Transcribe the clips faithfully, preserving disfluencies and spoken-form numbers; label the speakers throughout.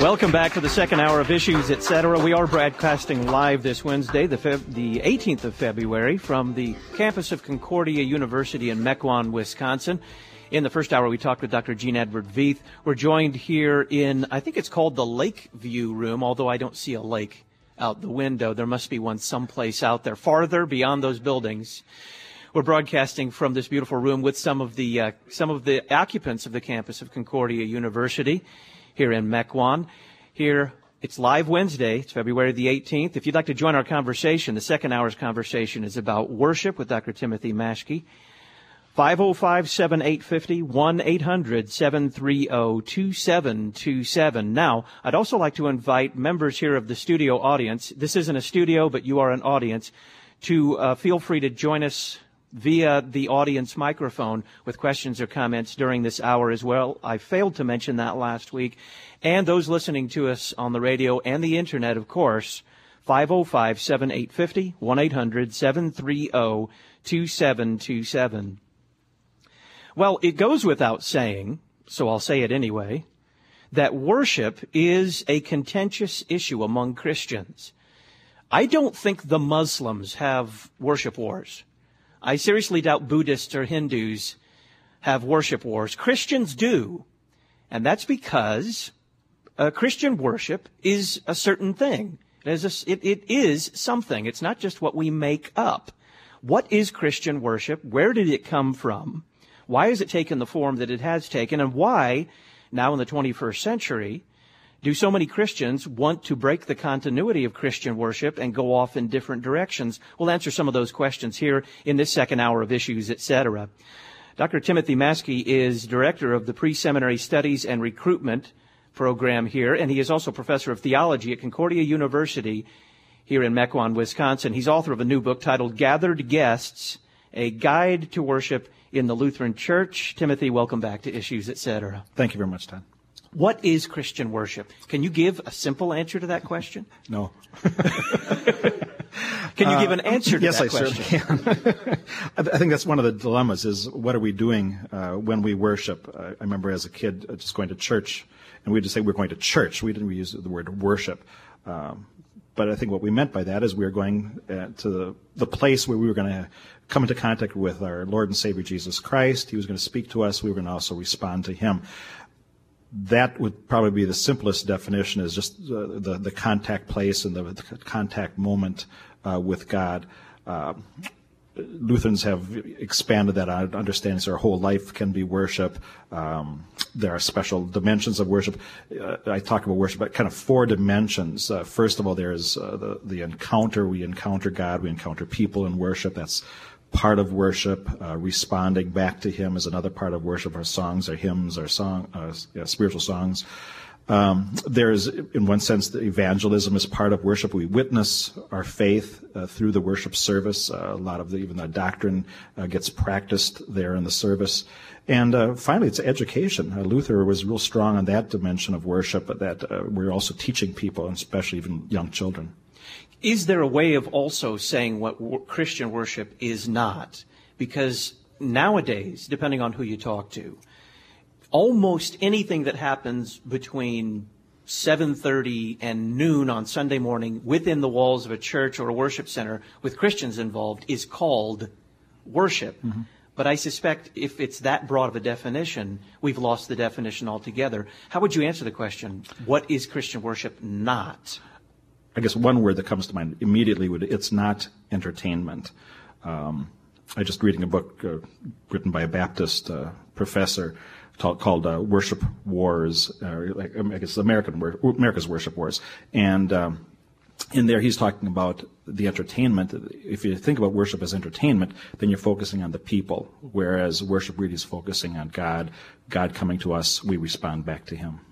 Speaker 1: Welcome back to the second hour of Issues, et cetera. We are broadcasting live this Wednesday, the, Feb- the eighteenth of February, from the campus of Concordia University in Mequon, Wisconsin. In the first hour, we talked with Doctor Gene Edward Veith. We're joined here in, I think it's called the Lakeview Room, although I don't see a lake out the window. There must be one someplace out there, farther beyond those buildings. We're broadcasting from this beautiful room with some of the uh, some of the occupants of the campus of Concordia University here in Mequon. Here, it's live Wednesday. It's February the eighteenth. If you'd like to join our conversation, the second hour's conversation is about worship with Doctor Timothy Maschke. five oh five, seven eight five oh, one eight hundred, seven three oh, two seven two seven. Now, I'd also like to invite members here of the studio audience. This isn't a studio, but you are an audience, to uh, feel free to join us via the audience microphone with questions or comments during this hour as well. I failed to mention that last week. And those listening to us on the radio and the internet, of course, five oh five, seven eight five oh, one eight hundred, seven three oh, two seven two seven. Well, it goes without saying, so I'll say it anyway, that worship is a contentious issue among Christians. I don't think the Muslims have worship wars. I seriously doubt Buddhists or Hindus have worship wars. Christians do. And that's because uh, Christian worship is a certain thing. It is, a, it, it is something. It's not just what we make up. What is Christian worship? Where did it come from? Why has it taken the form that it has taken? And why, now in the twenty-first century, do so many Christians want to break the continuity of Christian worship and go off in different directions? We'll answer some of those questions here in this second hour of Issues, et cetera. Doctor Timothy Maschke is director of the Pre-Seminary Studies and Recruitment program here, and he is also professor of theology at Concordia University here in Mequon, Wisconsin. He's author of a new book titled Gathered Guests, A Guide to Worship in the Lutheran Church. Timothy, welcome back to Issues, et cetera.
Speaker 2: Thank you very much, Todd.
Speaker 1: What is Christian worship? Can you give a simple answer to that question?
Speaker 2: No.
Speaker 1: Can you give an answer to
Speaker 2: uh, yes,
Speaker 1: that
Speaker 2: I
Speaker 1: question?
Speaker 2: Yes, I certainly can. I think that's one of the dilemmas is what are we doing uh, when we worship? Uh, I remember as a kid uh, just going to church, and we'd just say we're going to church. We didn't use the word worship. Um, but I think what we meant by that is we were going uh, to the, the place where we were going to come into contact with our Lord and Savior Jesus Christ. He was going to speak to us. We were going to also respond to Him. That would probably be the simplest definition, is just uh, the, the contact place and the, the contact moment uh, with God. Uh, Lutherans have expanded that understanding, so our whole life can be worship. Um, there are special dimensions of worship. Uh, I talk about worship, but kind of four dimensions. Uh, first of all, there's uh, the, the encounter. We encounter God. We encounter people in worship. That's part of worship. Uh, responding back to Him is another part of worship. Our songs, our hymns, our song, uh, yeah, spiritual songs. Um, there's, in one sense, the evangelism is part of worship. We witness our faith uh, through the worship service. Uh, a lot of the, even the doctrine uh, gets practiced there in the service. And uh, finally, it's education. Uh, Luther was real strong on that dimension of worship, but that uh, we're also teaching people, and especially even young children.
Speaker 1: Is there a way of also saying what w- Christian worship is not? Because nowadays, depending on who you talk to, almost anything that happens between seven thirty and noon on Sunday morning within the walls of a church or a worship center with Christians involved is called worship. Mm-hmm. But I suspect if it's that broad of a definition, we've lost the definition altogether. How would you answer the question, what is Christian worship not?
Speaker 2: I guess one word that comes to mind immediately would, it's not entertainment. Um, I just reading a book uh, written by a Baptist uh, professor called, called uh, Worship Wars, uh, like, I guess American America's Worship Wars. And um, in there he's talking about the entertainment. If you think about worship as entertainment, then you're focusing on the people, whereas worship really is focusing on God, God coming to us, we respond back to Him.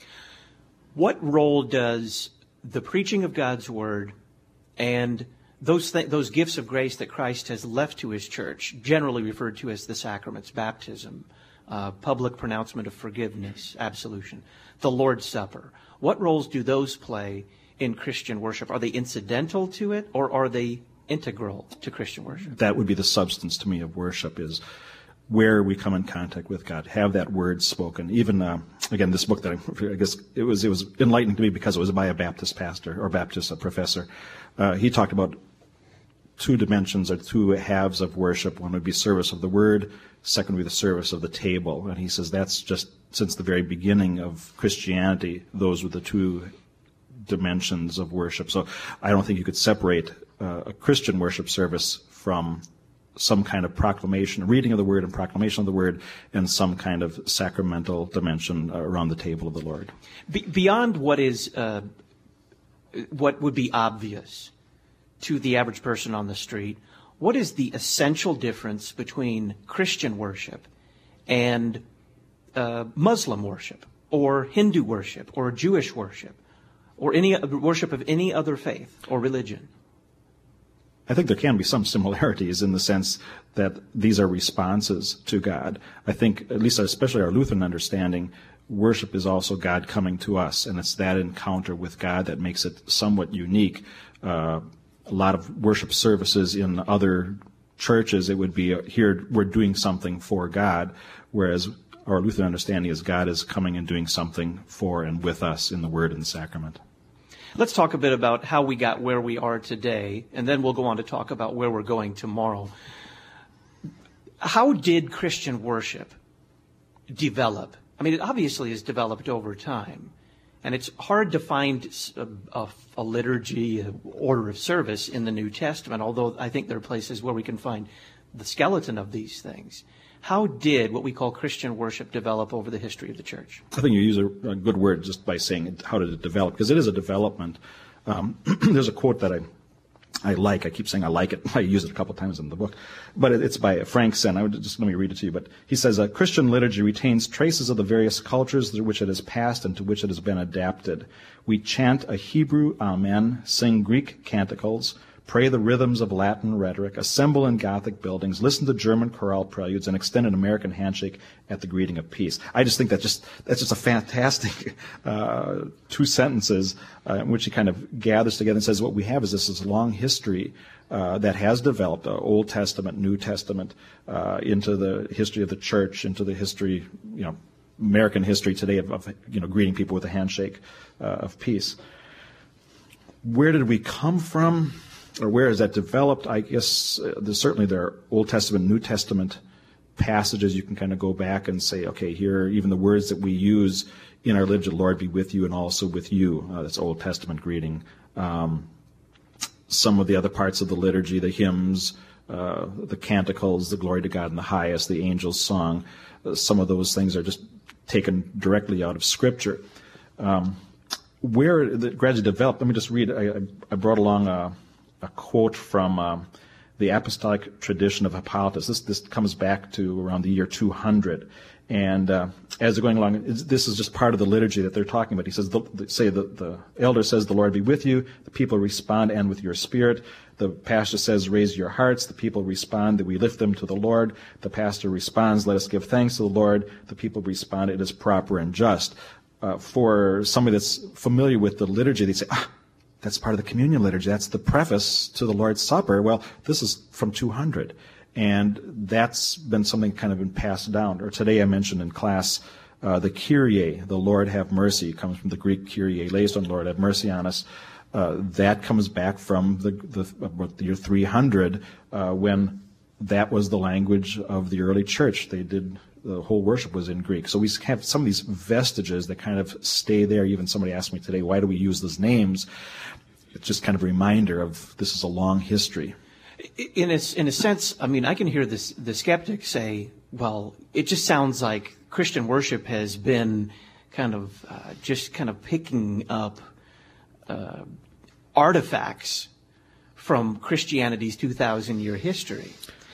Speaker 1: What role does the preaching of God's Word and those th- those gifts of grace that Christ has left to His church, generally referred to as the sacraments, baptism, uh, public pronouncement of forgiveness, absolution, the Lord's Supper, what roles do those play in Christian worship? Are they incidental to it, or are they integral to Christian worship?
Speaker 2: That would be the substance to me of worship, is where we come in contact with God, have that word spoken. Even uh, again, this book that I, I guess it was it was enlightening to me because it was by a Baptist pastor or Baptist uh, professor. Uh, he talked about two dimensions or two halves of worship. One would be service of the word. Second would be the service of the table. And he says that's just since the very beginning of Christianity, those were the two dimensions of worship. So I don't think you could separate uh, a Christian worship service from some kind of proclamation, reading of the word and proclamation of the word, and some kind of sacramental dimension around the table of the Lord.
Speaker 1: Be- beyond what is, uh, what would be obvious to the average person on the street, what is the essential difference between Christian worship and uh, Muslim worship, or Hindu worship, or Jewish worship, or any worship of any other faith or religion?
Speaker 2: I think there can be some similarities in the sense that these are responses to God. I think, at least especially our Lutheran understanding, worship is also God coming to us, and it's that encounter with God that makes it somewhat unique. Uh, a lot of worship services in other churches, it would be uh, here we're doing something for God, whereas our Lutheran understanding is God is coming and doing something for and with us in the Word and the Sacrament.
Speaker 1: Let's talk a bit about how we got where we are today, and then we'll go on to talk about where we're going tomorrow. How did Christian worship develop? I mean, it obviously has developed over time, and it's hard to find a, a, a liturgy, an order of service in the New Testament, although I think there are places where we can find the skeleton of these things. How did what we call Christian worship develop over the history of the church?
Speaker 2: I think you use a, a good word just by saying how did it develop, because it is a development. Um, there's a quote that I I like. I keep saying I like it. I use it a couple of times in the book. But it, it's by Frank Sen. I would just let me read it to you. But he says, a Christian liturgy retains traces of the various cultures through which it has passed and to which it has been adapted. We chant a Hebrew Amen, sing Greek canticles, pray the rhythms of Latin rhetoric, assemble in Gothic buildings, listen to German chorale preludes, and extend an American handshake at the greeting of peace. I just think that just that's just a fantastic uh, two sentences uh, in which he kind of gathers together and says what we have is this, this long history uh, that has developed, uh, Old Testament, New Testament, uh, into the history of the church, into the history, you know, American history today of, of you know, greeting people with a handshake uh, of peace. Where did we come from? Or where is that developed? I guess uh, there's certainly there are Old Testament, New Testament passages you can kind of go back and say, okay, here are even the words that we use in our liturgy, the Lord be with you and also with you. Uh, that's Old Testament greeting. Um, some of the other parts of the liturgy, the hymns, uh, the canticles, the glory to God in the highest, the angel's song, uh, some of those things are just taken directly out of Scripture. Um, where it gradually developed, let me just read, I, I brought along a a quote from um, the apostolic tradition of Hippolytus. This this comes back to around the year two hundred. And uh, as they're going along, this is just part of the liturgy that they're talking about. He says, the, the, say the, the elder says, the Lord be with you. The people respond, and with your spirit. The pastor says, raise your hearts. The people respond, that we lift them to the Lord. The pastor responds, let us give thanks to the Lord. The people respond, it is proper and just. Uh, for somebody that's familiar with the liturgy, they say, ah, that's part of the communion liturgy. That's the preface to the Lord's Supper. Well, this is from two hundred. And that's been something kind of been passed down. Or today I mentioned in class uh, the Kyrie, the Lord have mercy, comes from the Greek Kyrie, eleison, Lord have mercy on us. Uh, that comes back from the, the, the year three hundred uh, when that was the language of the early church. They did, the whole worship was in Greek. So we have some of these vestiges that kind of stay there. Even somebody asked me today, why do we use those names? It's just kind of a reminder of this is a long history.
Speaker 1: In a, in a sense, I mean, I can hear this, the skeptic say, well, it just sounds like Christian worship has been kind of uh, just kind of picking up uh, artifacts from Christianity's two thousand year history.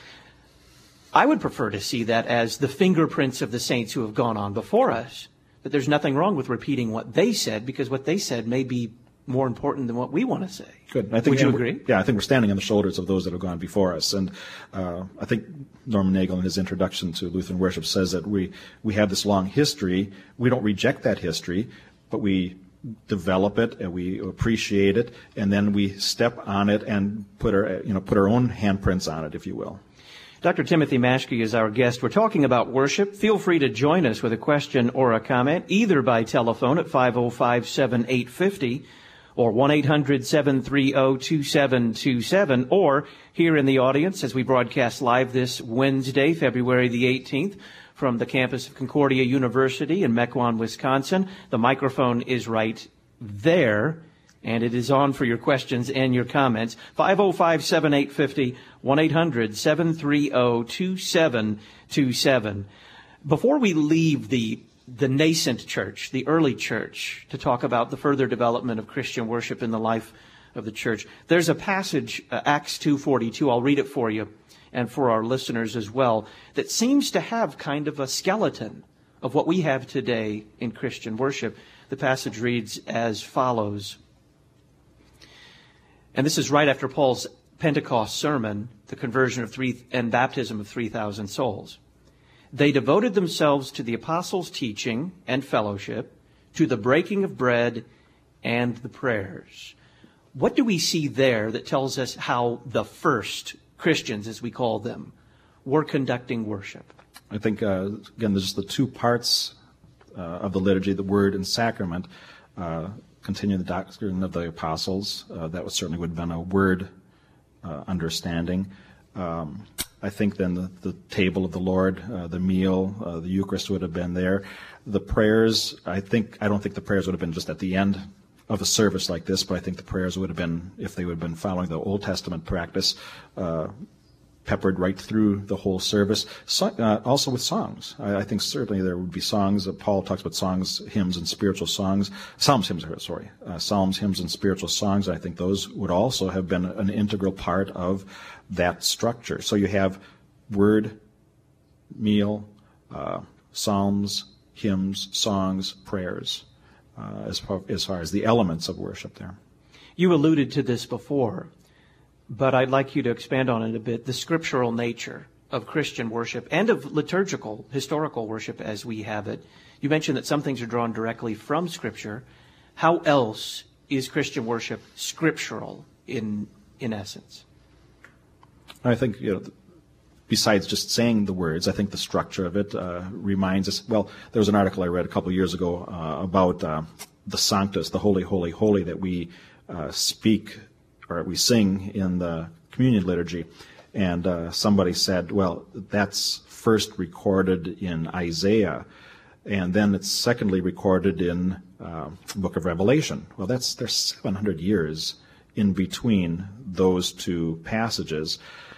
Speaker 1: I would prefer to see that as the fingerprints of the saints who have gone on before us, that there's nothing wrong with repeating what they said, because what they said may be more important than what we want to say.
Speaker 2: Good. I think,
Speaker 1: Would you agree?
Speaker 2: Yeah, I think we're standing on the shoulders of those that have gone before us. And uh, I think Norman Nagel in his introduction to Lutheran worship says that we, we have this long history. We don't reject that history, but we develop it and we appreciate it, and then we step on it and put our, you know, put our own handprints on it, if you will.
Speaker 1: Doctor Timothy Maschke is our guest. We're talking about worship. Feel free to join us with a question or a comment, either by telephone at five oh five, seven eight five oh or one eight hundred, seven three zero, two seven two seven, or here in the audience as we broadcast live this Wednesday, February the eighteenth, from the campus of Concordia University in Mequon, Wisconsin. The microphone is right there, and it is on for your questions and your comments. five oh five, seven eight five oh, one eight hundred, seven three zero, two seven two seven. Before we leave the the nascent church, the early church, to talk about the further development of Christian worship in the life of the church, there's a passage, uh, Acts two forty-two, I'll read it for you and for our listeners as well, that seems to have kind of a skeleton of what we have today in Christian worship. The passage reads as follows. And this is right after Paul's Pentecost sermon, the conversion of three and baptism of three thousand souls. They devoted themselves to the apostles' teaching and fellowship, to the breaking of bread and the prayers. What do we see there that tells us how the first Christians, as we call them, were conducting worship?
Speaker 2: I think, uh, again, there's the two parts uh, of the liturgy, the word and sacrament. Uh, continuing the doctrine of the apostles, uh, that was certainly would have been a word uh, understanding. Um, I think then the, the table of the Lord, uh, the meal, uh, the Eucharist would have been there. The prayers, I think, I don't think the prayers would have been just at the end of a service like this, but I think the prayers would have been, if they would have been following the Old Testament practice, uh, peppered right through the whole service. So, uh, also with songs. I, I think certainly there would be songs. Uh, Paul talks about songs, hymns, and spiritual songs. Psalms, hymns, sorry. Uh, Psalms, hymns, and spiritual songs. I think those would also have been an integral part of that structure. So you have word, meal, uh, psalms, hymns, songs, prayers, uh, as far, as far as the elements of worship there.
Speaker 1: You alluded to this before, but I'd like you to expand on it a bit, the scriptural nature of Christian worship and of liturgical, historical worship as we have it. You mentioned that some things are drawn directly from Scripture. How else is Christian worship scriptural in in essence?
Speaker 2: I think, you know, besides just saying the words, I think the structure of it uh, reminds us. Well, there was an article I read a couple of years ago uh, about uh, the Sanctus, the Holy, Holy, Holy that we uh, speak or we sing in the communion liturgy. And uh, somebody said, well, that's first recorded in Isaiah, and then it's secondly recorded in uh, the book of Revelation. Well, that's there's seven hundred years in between those two passages.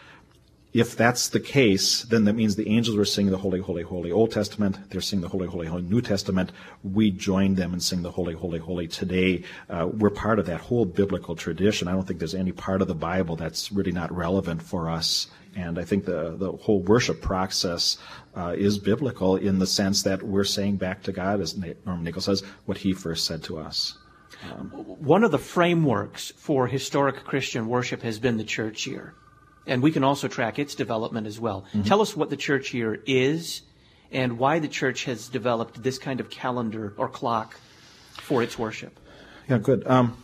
Speaker 2: If that's the case, then that means the angels were singing the Holy, Holy, Holy Old Testament. They're singing the Holy, Holy, Holy New Testament. We join them and sing the Holy, Holy, Holy today. Uh, we're part of that whole biblical tradition. I don't think there's any part of the Bible that's really not relevant for us. And I think the, the whole worship process uh, is biblical in the sense that we're saying back to God, as Norman Nichols says, what he first said to us. Um,
Speaker 1: One of the frameworks for historic Christian worship has been the church year. And we can also track its development as well. Mm-hmm. Tell us what the church year is and why the church has developed this kind of calendar or clock for its worship.
Speaker 2: Yeah, good. Um,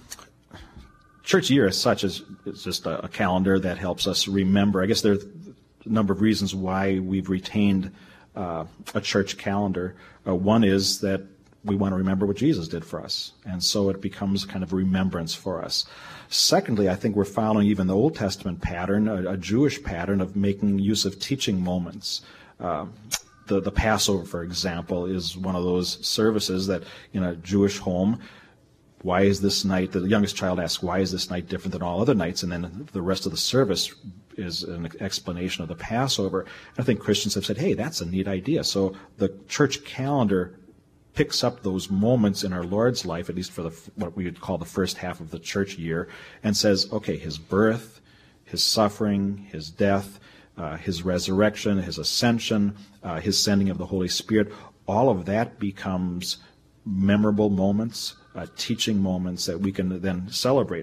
Speaker 2: church year as such is, is just a, a calendar that helps us remember. I guess there are a number of reasons why we've retained uh, a church calendar. Uh, one is that we want to remember what Jesus did for us, and so it becomes kind of a remembrance for us. Secondly, I think we're following even the Old Testament pattern, a, a Jewish pattern of making use of teaching moments. Uh, the, the Passover, for example, is one of those services that in a Jewish home, why is this night, the youngest child asks, why is this night different than all other nights? And then the rest of the service is an explanation of the Passover. I think Christians have said, hey, that's a neat idea. So the church calendar picks up those moments in our Lord's life, at least for the what we would call the first half of the church year, and says, okay, his birth, his suffering, his death, uh, his resurrection, his ascension, uh, his sending of the Holy Spirit, all of that becomes memorable moments, uh, teaching moments that we can then celebrate.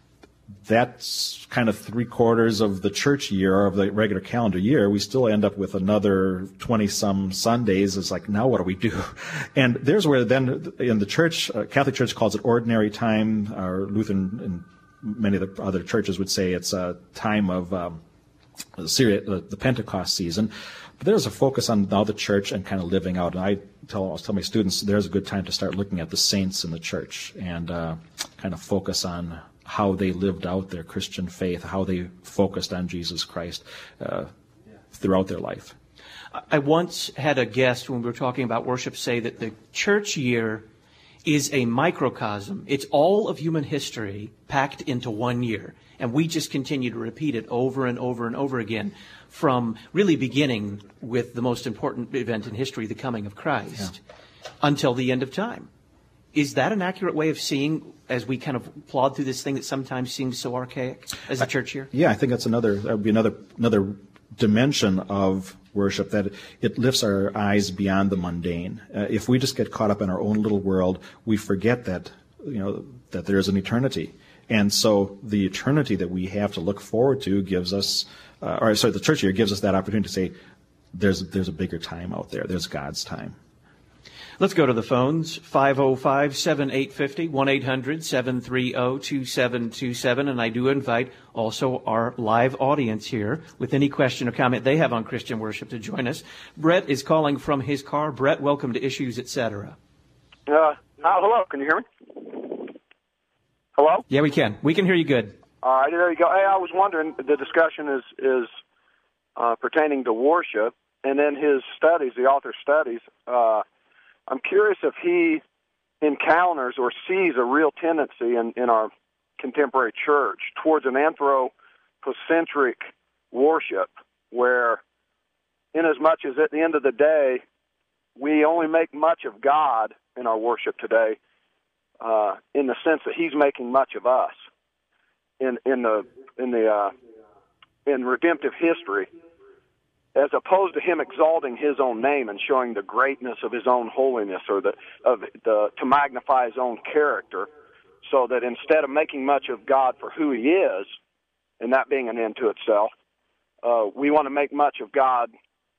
Speaker 2: That's kind of three quarters of the church year, of the regular calendar year. We still end up with another twenty-some Sundays. It's like, now what do we do? And there's where then in the church, uh, Catholic Church calls it ordinary time, or Lutheran and many of the other churches would say it's a time of um, the, Syria, the, the Pentecost season. But there's a focus on now the church and kind of living out. And I tell, I tell my students there's a good time to start looking at the saints in the church and uh, kind of focus on how they lived out their Christian faith, how they focused on Jesus Christ uh, throughout their life.
Speaker 1: I once had a guest when we were talking about worship say that the church year is a microcosm. It's all of human history packed into one year. And we just continue to repeat it over and over and over again from really beginning with the most important event in history, the coming of Christ, yeah. until the end of time. Is that an accurate way of seeing as we kind of plod through this thing that sometimes seems so archaic as a church year?
Speaker 2: Yeah, I think that's another, that would be another, another dimension of worship, that it lifts our eyes beyond the mundane. Uh, if we just get caught up in our own little world, we forget that, you know, that there's an eternity. And so the eternity that we have to look forward to gives us, uh, or sorry, the church year gives us that opportunity to say, there's, there's a bigger time out there. There's God's time.
Speaker 1: Let's go to the phones, five oh five, seven eight five oh, one eight hundred, seven three oh, two seven two seven. And I do invite also our live audience here with any question or comment they have on Christian worship to join us. Brett is calling from his car. Brett, welcome to Issues, et cetera.
Speaker 3: Uh, hello, can you hear me? Hello?
Speaker 1: Yeah, we can. We can hear you good.
Speaker 3: All right, there you go. Hey, I was wondering, the discussion is, is uh, pertaining to worship, and then his studies, the author's studies, uh, I'm curious if he encounters or sees a real tendency in, in our contemporary church towards an anthropocentric worship, where inasmuch as at the end of the day, we only make much of God in our worship today, uh, in the sense that he's making much of us in, in the, in the, uh, in redemptive history, as opposed to him exalting his own name and showing the greatness of his own holiness, or the, of the, to magnify his own character, so that instead of making much of God for who he is, and that being an end to itself, uh, we want to make much of God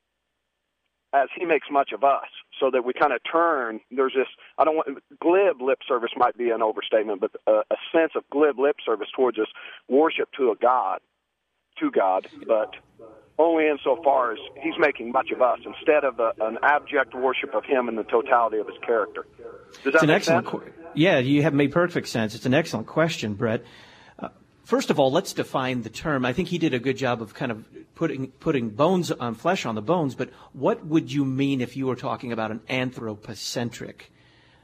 Speaker 3: as he makes much of us, so that we kind of turn, there's this, I don't want, glib lip service might be an overstatement, but a, a sense of glib lip service towards this worship to a God, to God, but only insofar as he's making much of us, instead of a, an abject worship of him in the totality of his character. Does that
Speaker 1: it's an
Speaker 3: make
Speaker 1: excellent
Speaker 3: sense?
Speaker 1: Qu- yeah, you have made perfect sense. It's an excellent question, Brett. Uh, first of all, let's define the term. I think he did a good job of kind of putting putting bones on flesh on the bones, but what would you mean if you were talking about an anthropocentric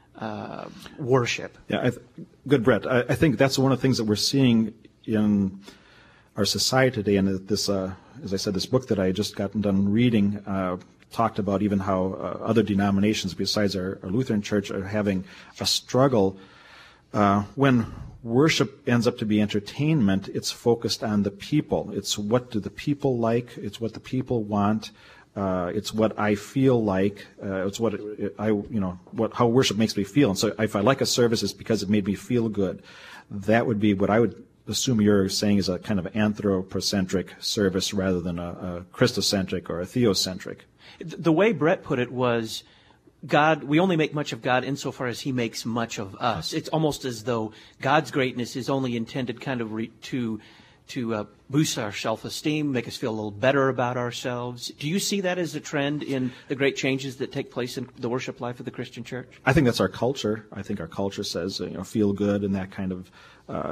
Speaker 1: uh, worship?
Speaker 2: Yeah, I th- good, Brett. I, I think that's one of the things that we're seeing in our society today, and this, uh, as I said, this book that I had just gotten done reading uh, talked about even how uh, other denominations besides our, our Lutheran Church are having a struggle. Uh, when worship ends up to be entertainment, it's focused on the people. It's what do the people like. It's what the people want. Uh, it's what I feel like. Uh, it's what it, I, you know, what how worship makes me feel. And so, if I like a service, it's because it made me feel good. That would be what I would assume you're saying is a kind of anthropocentric service rather than a, a Christocentric or a theocentric.
Speaker 1: The way Brett put it was, God, we only make much of God insofar as he makes much of us. It's almost as though God's greatness is only intended kind of re, to to uh, boost our self-esteem, make us feel a little better about ourselves. Do you see that as a trend in the great changes that take place in the worship life of the Christian church?
Speaker 2: I think that's our culture. I think our culture says, you know, feel good and that kind of uh,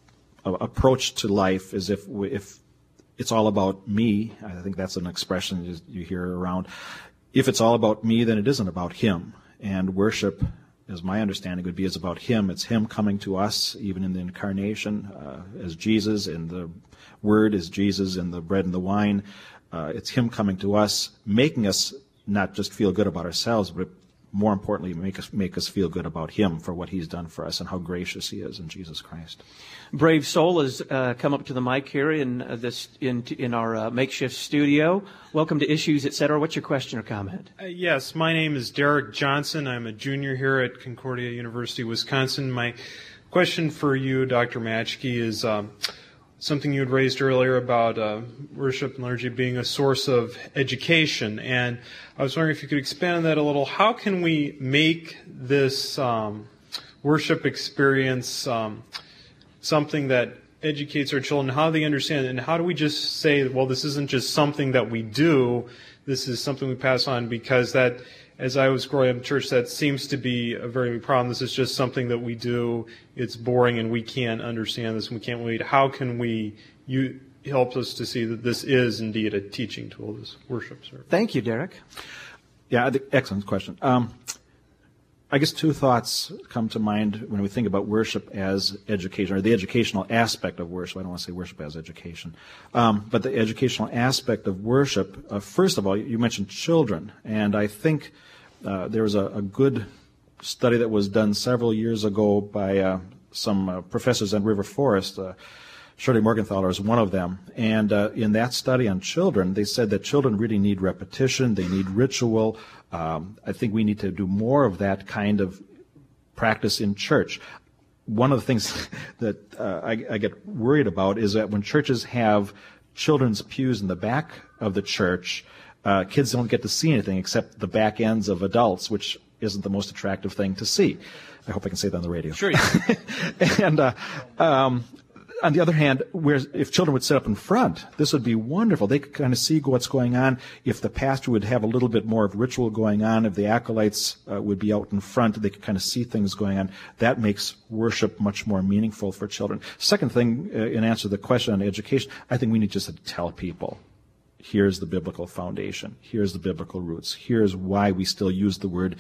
Speaker 2: approach to life, as if we, if it's all about me. I think that's an expression you, you hear around. If it's all about me, then it isn't about him. And worship, as my understanding would be, is about him. It's him coming to us, even in the incarnation, uh, as Jesus, and the Word is Jesus, and the bread and the wine. Uh, it's him coming to us, making us not just feel good about ourselves, but more importantly, make us make us feel good about him for what he's done for us and how gracious he is in Jesus Christ.
Speaker 1: Brave Soul has uh, come up to the mic here in uh, this in in our uh, makeshift studio. Welcome to Issues, et cetera. What's your question or comment?
Speaker 4: Uh, yes, my name is Derek Johnson. I'm a junior here at Concordia University, Wisconsin. My question for you, Doctor Matschke, is um, something you had raised earlier about uh, worship and liturgy being a source of education. And I was wondering if you could expand on that a little. How can we make this um, worship experience um, something that educates our children, how they understand it, and how do we just say, well, this isn't just something that we do, this is something we pass on, because that, as I was growing up in church, that seems to be a very big problem. This is just something that we do, it's boring, and we can't understand this, and we can't wait. How can we, you help us to see that this is indeed a teaching tool, this worship service?
Speaker 1: Thank you, Derek.
Speaker 2: Yeah, excellent question. Um, I guess two thoughts come to mind when we think about worship as education, or the educational aspect of worship. I don't want to say worship as education. Um, but the educational aspect of worship, uh, first of all, you mentioned children. And I think uh, there was a, a good study that was done several years ago by uh, some uh, professors at River Forest. Uh, Shirley Morgenthaler is one of them. And uh, in that study on children, they said that children really need repetition, they need ritual. Um, I think we need to do more of that kind of practice in church. One of the things that uh, I, I get worried about is that when churches have children's pews in the back of the church, uh, kids don't get to see anything except the back ends of adults, which isn't the most attractive thing to see. I hope I can say that on the radio.
Speaker 1: Sure.
Speaker 2: and uh, um, on the other hand, where if children would sit up in front, this would be wonderful. They could kind of see what's going on. If the pastor would have a little bit more of ritual going on, if the acolytes uh, would be out in front, they could kind of see things going on. That makes worship much more meaningful for children. Second thing, uh, in answer to the question on education, I think we need just to tell people, here's the biblical foundation. Here's the biblical roots. Here's why we still use the word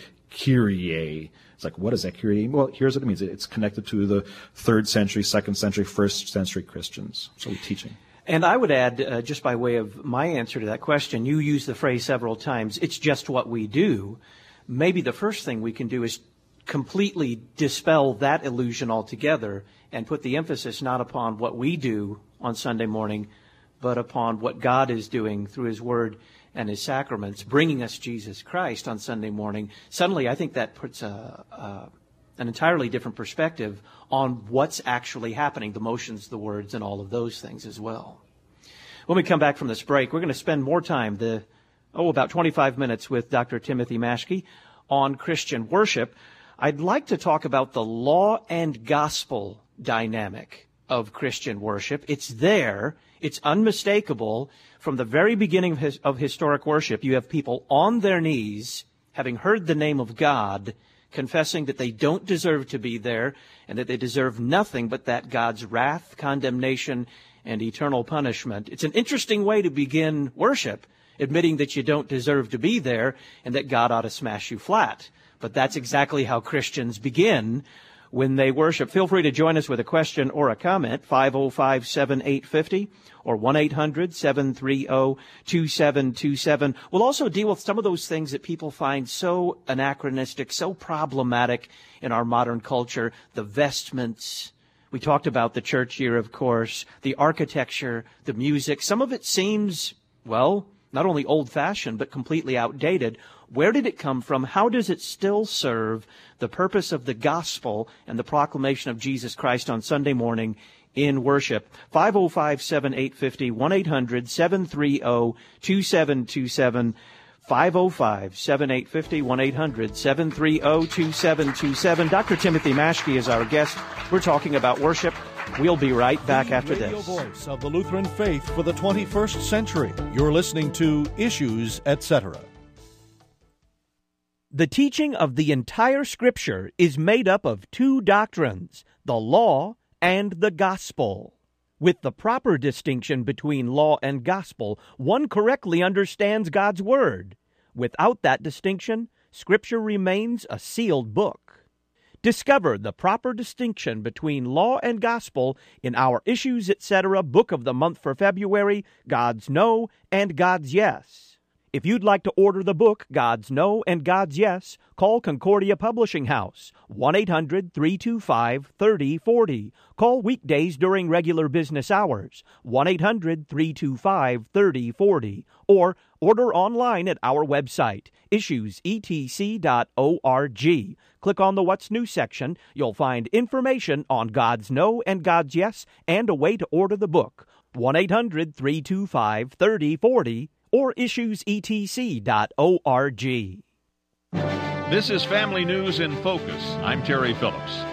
Speaker 2: Kyrie. It's like, what is that Kyrie? Well, here's what it means. It's connected to the third century, second century, first century Christians. So we're teaching.
Speaker 1: And I would add, uh, just by way of my answer to that question, you used the phrase several times, it's just what we do. Maybe the first thing we can do is completely dispel that illusion altogether and put the emphasis not upon what we do on Sunday morning, but upon what God is doing through His Word and His sacraments, bringing us Jesus Christ on Sunday morning. Suddenly, I think that puts a, a, an entirely different perspective on what's actually happening, the motions, the words, and all of those things as well. When we come back from this break, we're going to spend more time, the oh, about twenty-five minutes, with Doctor Timothy Maschke on Christian worship. I'd like to talk about the law and gospel dynamic of Christian worship. It's there. It's unmistakable. From the very beginning of, his, of historic worship, you have people on their knees, having heard the name of God, confessing that they don't deserve to be there and that they deserve nothing but that God's wrath, condemnation, and eternal punishment. It's an interesting way to begin worship, admitting that you don't deserve to be there and that God ought to smash you flat. But that's exactly how Christians begin when they worship. Feel free to join us with a question or a comment, five oh five, seven eight five oh or one eight hundred, seven three oh, two seven two seven. We'll also deal with some of those things that people find so anachronistic, so problematic in our modern culture. The vestments. We talked about the church year, of course, the architecture, the music. Some of it seems, well, not only old-fashioned, but completely outdated. Where did it come from? How does it still serve the purpose of the gospel and the proclamation of Jesus Christ on Sunday morning in worship? five oh five, seven eight five oh, one eight hundred, seven three oh, two seven two seven, five oh five, seven eight five oh, one eight hundred, seven three oh, two seven two seven. Doctor Timothy Maschke is our guest. We're talking about worship. We'll be right back
Speaker 5: the
Speaker 1: after
Speaker 5: radio
Speaker 1: this.
Speaker 5: Voice of the Lutheran faith for the twenty-first century. You're listening to Issues, et cetera.
Speaker 6: The teaching of the entire Scripture is made up of two doctrines, the law and the gospel. With the proper distinction between law and gospel, one correctly understands God's Word. Without that distinction, Scripture remains a sealed book. Discover the proper distinction between law and gospel in our Issues, et cetera book of the month for February, God's No and God's Yes. If you'd like to order the book, God's No and God's Yes, call Concordia Publishing House, one eight hundred, three two five, three oh four oh. Call weekdays during regular business hours, one eight hundred, three two five, three oh four oh. Or order online at our website, issues e t c dot org. Click on the What's New section. You'll find information on God's No and God's Yes and a way to order the book, one eight hundred, three two five, three oh four oh. or issues e t c dot org.
Speaker 7: This is Family News in Focus. I'm Terry Phillips.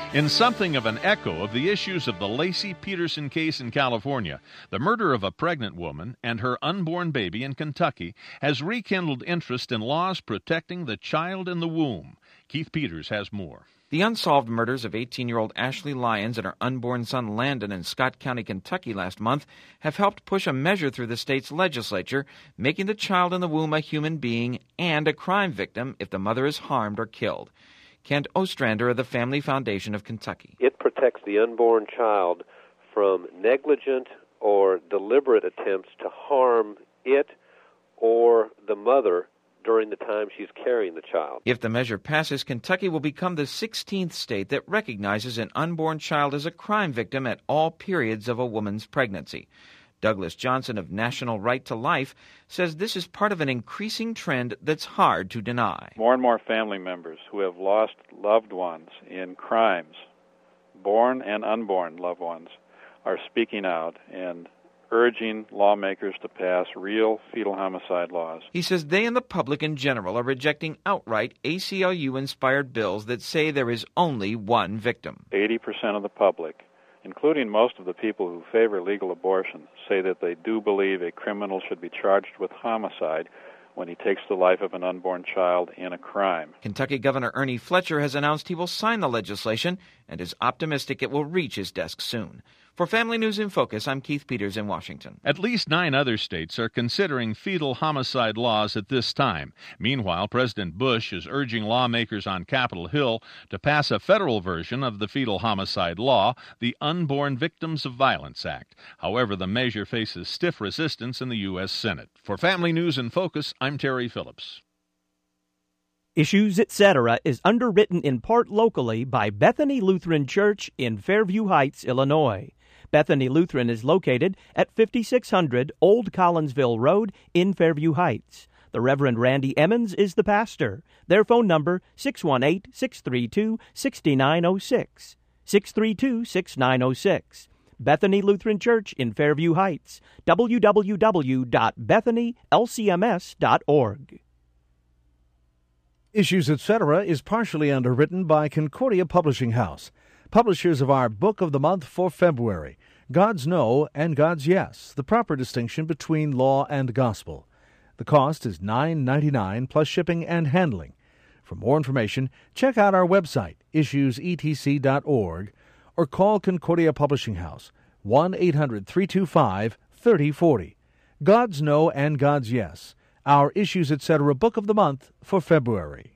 Speaker 7: In something of an echo of the issues of the Laci Peterson case in California, the murder of a pregnant woman and her unborn baby in Kentucky has rekindled interest in laws protecting the child in the womb. Keith Peters has more.
Speaker 8: The unsolved murders of eighteen-year-old Ashley Lyons and her unborn son Landon in Scott County, Kentucky last month have helped push a measure through the state's legislature, making the child in the womb a human being and a crime victim if the mother is harmed or killed. Kent Ostrander of the Family Foundation of Kentucky.
Speaker 9: It protects the unborn child from negligent or deliberate attempts to harm it or the mother during the time she's carrying the child.
Speaker 8: If the measure passes, Kentucky will become the sixteenth state that recognizes an unborn child as a crime victim at all periods of a woman's pregnancy. Douglas Johnson of National Right to Life says this is part of an increasing trend that's hard to deny.
Speaker 10: More and more family members who have lost loved ones in crimes, born and unborn loved ones, are speaking out and urging lawmakers to pass real fetal homicide laws.
Speaker 8: He says they and the public in general are rejecting outright A C L U-inspired bills that say there is only one victim.
Speaker 10: eighty percent of the public, including most of the people who favor legal abortion, say that they do believe a criminal should be charged with homicide when he takes the life of an unborn child in a crime.
Speaker 8: Kentucky Governor Ernie Fletcher has announced he will sign the legislation and is optimistic it will reach his desk soon. For Family News in Focus, I'm Keith Peters in Washington.
Speaker 7: At least nine other states are considering fetal homicide laws at this time. Meanwhile, President Bush is urging lawmakers on Capitol Hill to pass a federal version of the fetal homicide law, the Unborn Victims of Violence Act. However, the measure faces stiff resistance in the U S Senate. For Family News in Focus, I'm Terry Phillips.
Speaker 6: Issues, et cetera is underwritten in part locally by Bethany Lutheran Church in Fairview Heights, Illinois. Bethany Lutheran is located at fifty-six hundred Old Collinsville Road in Fairview Heights. The Reverend Randy Emmons is the pastor. Their phone number, six one eight, six three two, six nine zero six, six three two, six nine zero six. Bethany Lutheran Church in Fairview Heights, w w w dot bethany l c m s dot org.
Speaker 5: Issues, et cetera is partially underwritten by Concordia Publishing House, publishers of our Book of the Month for February, God's No and God's Yes, the proper distinction between law and gospel. The cost is nine ninety-nine plus shipping and handling. For more information, check out our website, issues e t c dot org, or call Concordia Publishing House, one eight hundred, three two five, three zero four zero. God's No and God's Yes, our Issues, et cetera Book of the Month for February.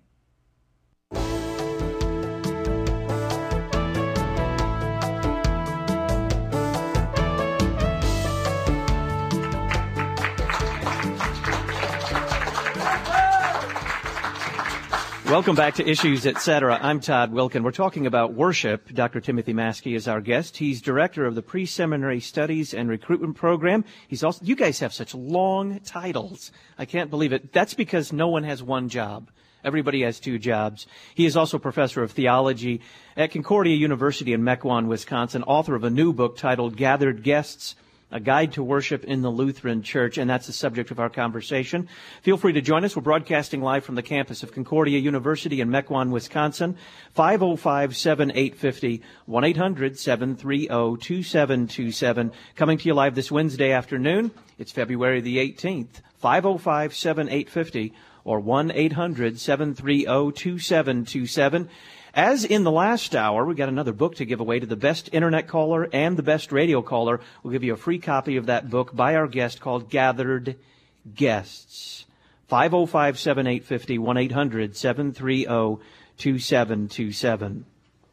Speaker 1: Welcome back to Issues, et cetera. I'm Todd Wilkin. We're talking about worship. Doctor Timothy Maskey is our guest. He's director of the Pre-Seminary Studies and Recruitment Program. He's also, you guys have such long titles. I can't believe it. That's because no one has one job. Everybody has two jobs. He is also professor of theology at Concordia University in Mequon, Wisconsin, author of a new book titled Gathered Guests, A Guide to Worship in the Lutheran Church, and that's the subject of our conversation. Feel free to join us. We're broadcasting live from the campus of Concordia University in Mequon, Wisconsin. five oh five, seven eight five oh, one eight hundred, seven three oh, two seven two seven. Coming to you live this Wednesday afternoon. It's February the eighteenth. five oh five, seven eight five oh or one eight hundred, seven three oh, two seven two seven. As in the last hour, we got another book to give away to the best internet caller and the best radio caller. We'll give you a free copy of that book by our guest called Gathered Guests. five oh five, seven eight five oh, one eight hundred, seven three oh, two seven two seven.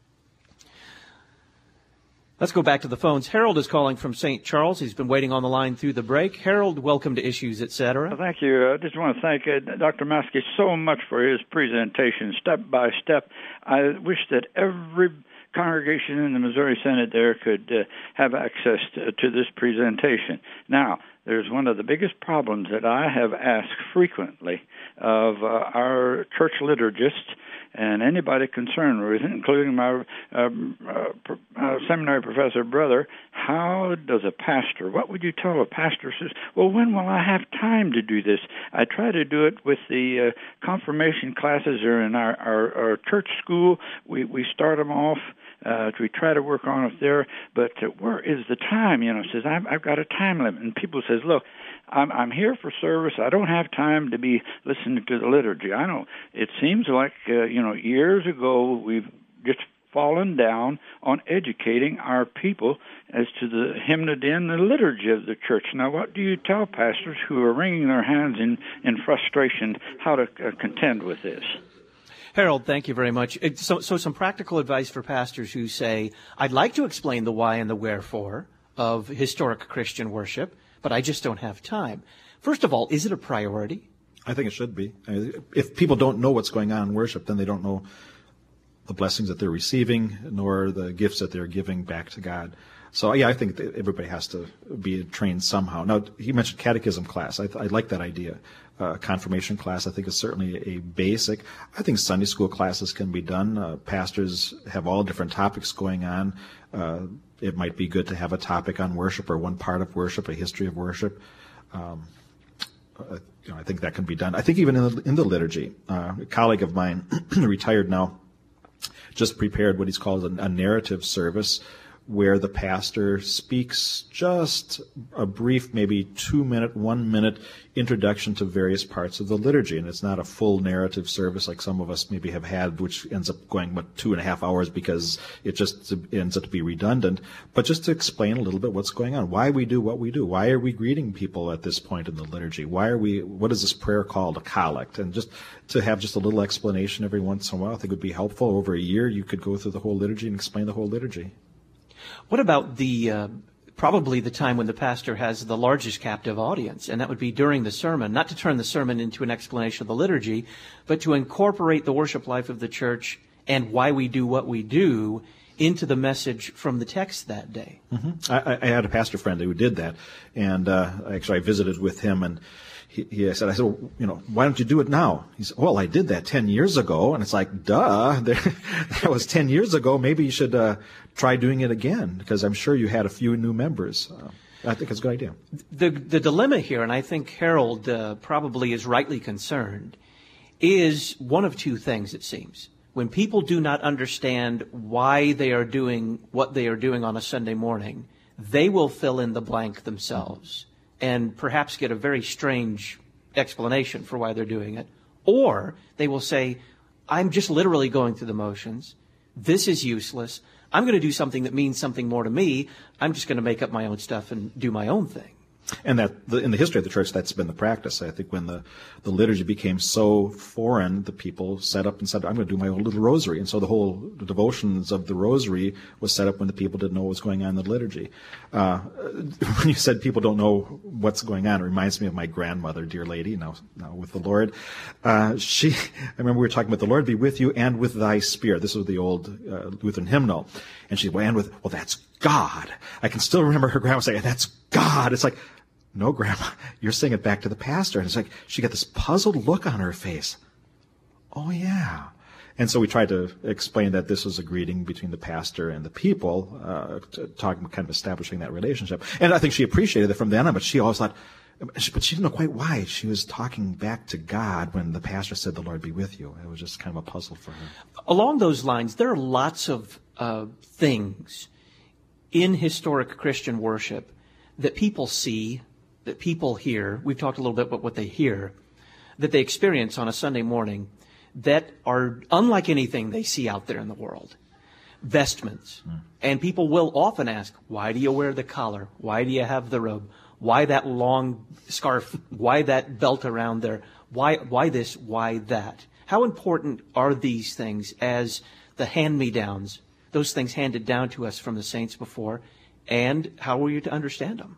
Speaker 1: Let's go back to the phones. Harold is calling from Saint Charles. He's been waiting on the line through the break. Harold, welcome to Issues, et cetera.
Speaker 11: Well, thank you. I just want to thank uh, Doctor Maskey so much for his presentation, step by step. I wish that every congregation in the Missouri Synod there could uh, have access to, to this presentation. Now, there's one of the biggest problems that I have asked frequently of uh, our church liturgists and anybody concerned with it, including my uh, uh, uh, seminary professor brother. How does a pastor, what would you tell a pastor says, well, when will I have time to do this? I try to do it with the uh, confirmation classes or in our, our, our church school. We, we start them off Uh, we try to work on it there, but uh, where is the time? You know, says I've, I've got a time limit, and people says, look, I'm, I'm here for service. I don't have time to be listening to the liturgy. I know it seems like uh, you know years ago we've just fallen down on educating our people as to the hymnody and the liturgy of the church. Now, what do you tell pastors who are wringing their hands in, in frustration how to uh, contend with this?
Speaker 1: Harold, thank you very much. So, so some practical advice for pastors who say, I'd like to explain the why and the wherefore of historic Christian worship, but I just don't have time. First of all, is it a priority?
Speaker 2: I think it should be. If people don't know what's going on in worship, then they don't know the blessings that they're receiving, nor the gifts that they're giving back to God. So, yeah, I think that everybody has to be trained somehow. Now, he mentioned catechism class. I, I like that idea. Uh, confirmation class, I think, is certainly a basic. I think Sunday school classes can be done. Uh, pastors have all different topics going on. Uh, it might be good to have a topic on worship or one part of worship, a history of worship. Um, uh, you know, I think that can be done. I think even in the, in the liturgy, uh, a colleague of mine, retired now, just prepared what he's called a, a narrative service, where the pastor speaks just a brief, maybe two-minute, one-minute introduction to various parts of the liturgy. And it's not a full narrative service like some of us maybe have had, which ends up going, what, two and a half hours because it just ends up to be redundant. But just to explain a little bit what's going on, why we do what we do. Why are we greeting people at this point in the liturgy? Why are we, what is this prayer called? A collect. And just to have just a little explanation every once in a while, I think would be helpful. Over a year, you could go through the whole liturgy and explain the whole liturgy.
Speaker 1: What about the uh, probably the time when the pastor has the largest captive audience, and that would be during the sermon, not to turn the sermon into an explanation of the liturgy, but to incorporate the worship life of the church and why we do what we do into the message from the text that day?
Speaker 2: Mm-hmm. I, I had a pastor friend who did that, and uh, actually I visited with him, and He, he said, I said, well, you know, why don't you do it now? He said, well, I did that ten years ago. And it's like, duh, that was ten years ago. Maybe you should uh, try doing it again, because I'm sure you had a few new members. Uh, I think it's a good idea.
Speaker 1: The, the dilemma here, and I think Harold uh, probably is rightly concerned, is one of two things, it seems. When people do not understand why they are doing what they are doing on a Sunday morning, they will fill in the blank themselves. And perhaps get a very strange explanation for why they're doing it. Or they will say, I'm just literally going through the motions. This is useless. I'm going to do something that means something more to me. I'm just going to make up my own stuff and do my own thing.
Speaker 2: And that the, in the history of the church, that's been the practice. I think when the, the liturgy became so foreign, the people set up and said, I'm going to do my own little rosary. And so the whole the devotions of the rosary was set up when the people didn't know what was going on in the liturgy. Uh, when you said people don't know what's going on, it reminds me of my grandmother, dear lady, now, now with the Lord. Uh, she, I remember we were talking about the Lord be with you and with thy spirit. This was the old uh, Lutheran hymnal. And she, well, and with, well, that's God. I can still remember her grandma saying, that's God. It's like, no, Grandma, you're saying it back to the pastor. And it's like she got this puzzled look on her face. Oh, yeah. And so we tried to explain that this was a greeting between the pastor and the people, uh, talking, kind of establishing that relationship. And I think she appreciated it from then on, but she always thought, but she didn't know quite why. She was talking back to God when the pastor said, the Lord be with you. It was just kind of a puzzle for her.
Speaker 1: Along those lines, there are lots of uh, things in historic Christian worship that people see, that people hear, we've talked a little bit about what they hear, that they experience on a Sunday morning that are unlike anything they see out there in the world. Vestments. Mm. And people will often ask, why do you wear the collar? Why do you have the robe? Why that long scarf? Why that belt around there? Why, why this? Why that? How important are these things as the hand-me-downs, those things handed down to us from the saints before, and how are you to understand them?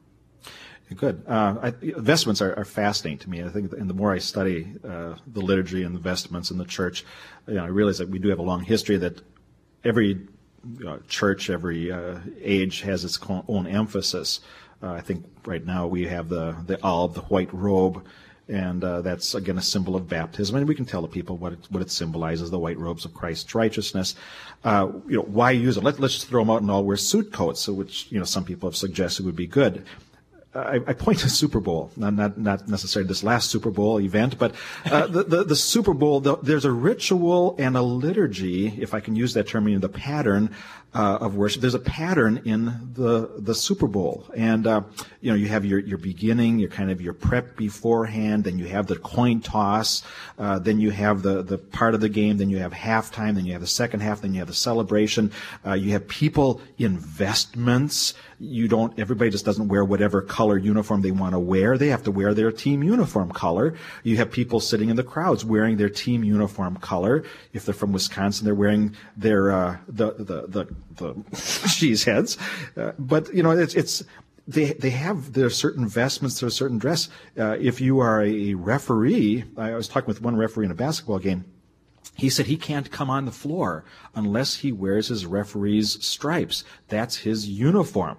Speaker 2: Good. Uh, I, vestments are, are fascinating to me. I think, and the more I study uh, the liturgy and the vestments in the church, you know, I realize that we do have a long history. That every uh, church, every uh, age has its own emphasis. Uh, I think right now we have the the olive, the white robe, and uh, that's again a symbol of baptism. And we can tell the people what it, what it symbolizes: the white robes of Christ's righteousness. Uh, you know, why use them? Let, let's just throw them out and all wear suit coats, which you know some people have suggested would be good. I, I point to Super Bowl, not, not not necessarily this last Super Bowl event, but uh, the, the the Super Bowl. The, there's a ritual and a liturgy, if I can use that term, meaning the pattern uh, of worship. There's a pattern in the the Super Bowl, and uh, you know you have your your beginning, your kind of your prep beforehand, then you have the coin toss, uh, then you have the the part of the game, then you have halftime, then you have the second half, then you have the celebration. Uh, you have people in vestments. You don't. Everybody just doesn't wear whatever color uniform they want to wear. They have to wear their team uniform color. You have people sitting in the crowds wearing their team uniform color. If they're from Wisconsin, they're wearing their uh, the the the, the cheese heads. Uh, but you know, it's it's they they have their certain vestments, their certain dress. Uh, if you are a referee, I was talking with one referee in a basketball game. He said he can't come on the floor unless he wears his referee's stripes. That's his uniform.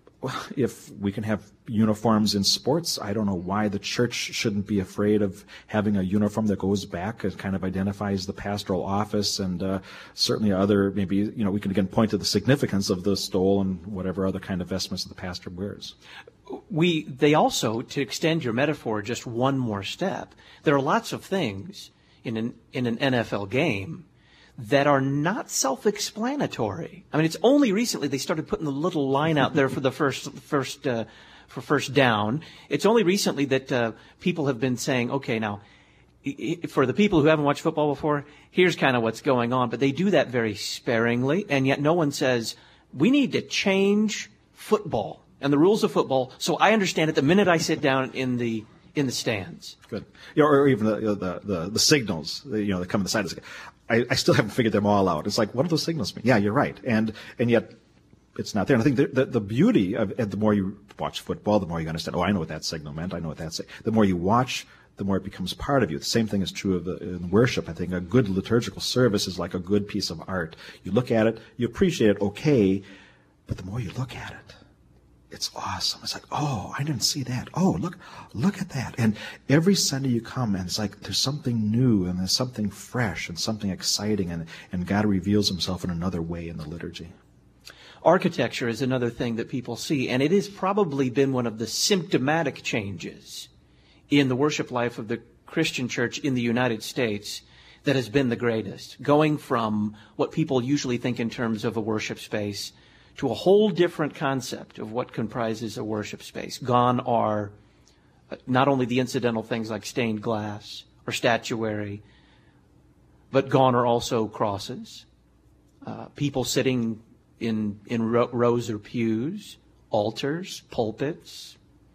Speaker 2: If we can have uniforms in sports, I don't know why the church shouldn't be afraid of having a uniform that goes back and kind of identifies the pastoral office, and uh, certainly other, maybe, you know, we can again point to the significance of the stole and whatever other kind of vestments the pastor wears.
Speaker 1: We, they also, to extend your metaphor just one more step, there are lots of things in an in an N F L game that are not self-explanatory. I mean, it's only recently they started putting the little line out there for the first first uh, for first down. It's only recently that uh, people have been saying, okay, now for the people who haven't watched football before, here's kind of what's going on. But they do that very sparingly, and yet no one says we need to change football and the rules of football so I understand it the minute I sit down in the in the stands.
Speaker 2: Good. You know, or even the, the, the, the signals, you know, that come on the side. I, I still haven't figured them all out. It's like, what do those signals mean? Yeah, you're right. And and yet it's not there. And I think the, the, the beauty of, and the more you watch football, the more you understand, oh, I know what that signal meant. I know what that's. The more you watch, the more it becomes part of you. The same thing is true of the, in worship. I think a good liturgical service is like a good piece of art. You look at it, you appreciate it, okay, but the more you look at it, it's awesome. It's like, oh, I didn't see that. Oh, look, look at that. And every Sunday you come, and it's like there's something new, and there's something fresh, and something exciting, and, and God reveals himself in another way in the liturgy.
Speaker 1: Architecture is another thing that people see, and it has probably been one of the symptomatic changes in the worship life of the Christian church in the United States that has been the greatest, going from what people usually think in terms of a worship space to a whole different concept of what comprises a worship space. Gone are not only the incidental things like stained glass or statuary, but gone are also crosses, uh, people sitting in in ro- rows or pews, altars, pulpits.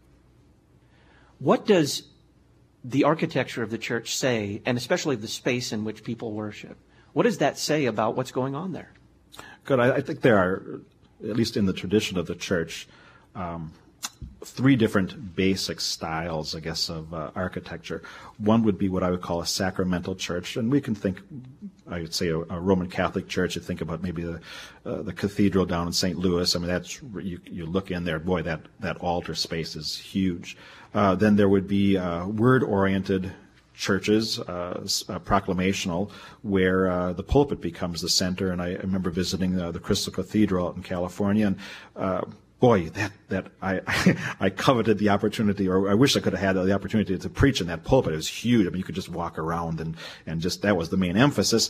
Speaker 1: What does the architecture of the church say, and especially the space in which people worship, what does that say about what's going on there?
Speaker 2: Good. I, I think there are, at least in the tradition of the church, um, three different basic styles, I guess, of uh, architecture. One would be what I would call a sacramental church, and we can think, I would say, a, a Roman Catholic church. You think about maybe the uh, the cathedral down in Saint Louis. I mean, that's you, you look in there, boy, that that altar space is huge. Uh, then there would be uh, word-oriented churches, uh, uh, proclamational, where uh, the pulpit becomes the center. And I, I remember visiting uh, the Crystal Cathedral out in California, and uh, boy, that that I, I I coveted the opportunity, or I wish I could have had the opportunity to preach in that pulpit. It was huge. I mean, you could just walk around, and and just that was the main emphasis.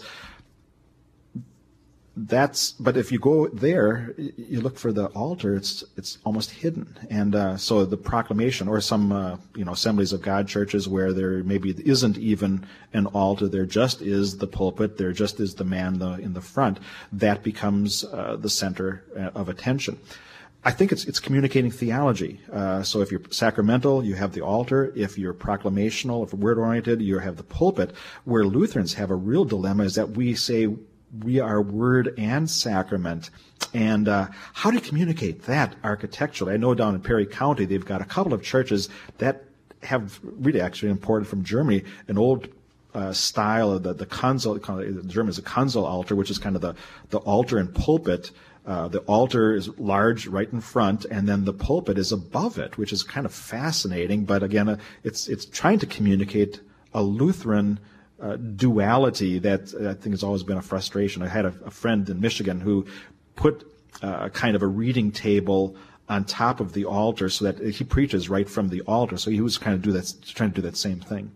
Speaker 2: That's, but if you go there, you look for the altar, it's it's almost hidden. And uh, so the proclamation, or some uh, you know Assemblies of God churches where there maybe isn't even an altar, there just is the pulpit, there just is the man the, in the front, that becomes uh, the center of attention. I think it's it's communicating theology. Uh, so if you're sacramental, you have the altar. If you're proclamational, if word-oriented, you have the pulpit. Where Lutherans have a real dilemma is that we say, we are word and sacrament. And uh, how do you communicate that architecturally? I know down in Perry County, they've got a couple of churches that have really actually imported from Germany an old uh, style of the, the console, the German is a console altar, which is kind of the, the altar and pulpit. Uh, the altar is large right in front, and then the pulpit is above it, which is kind of fascinating. But again, uh, it's it's trying to communicate a Lutheran Uh, duality that uh, I think has always been a frustration. I had a, a friend in Michigan who put uh, kind of a reading table on top of the altar, so that he preaches right from the altar. So he was kind of do that, trying to do that same thing.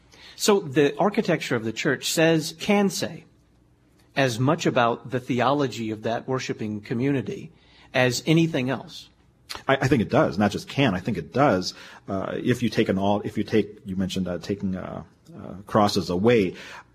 Speaker 1: So the architecture of the church says, can say, as much about the theology of that worshiping community as anything else.
Speaker 2: I, I think it does, not just can. I think it does. Uh, if you take an all, if you take, you mentioned uh, taking uh, uh, crosses away.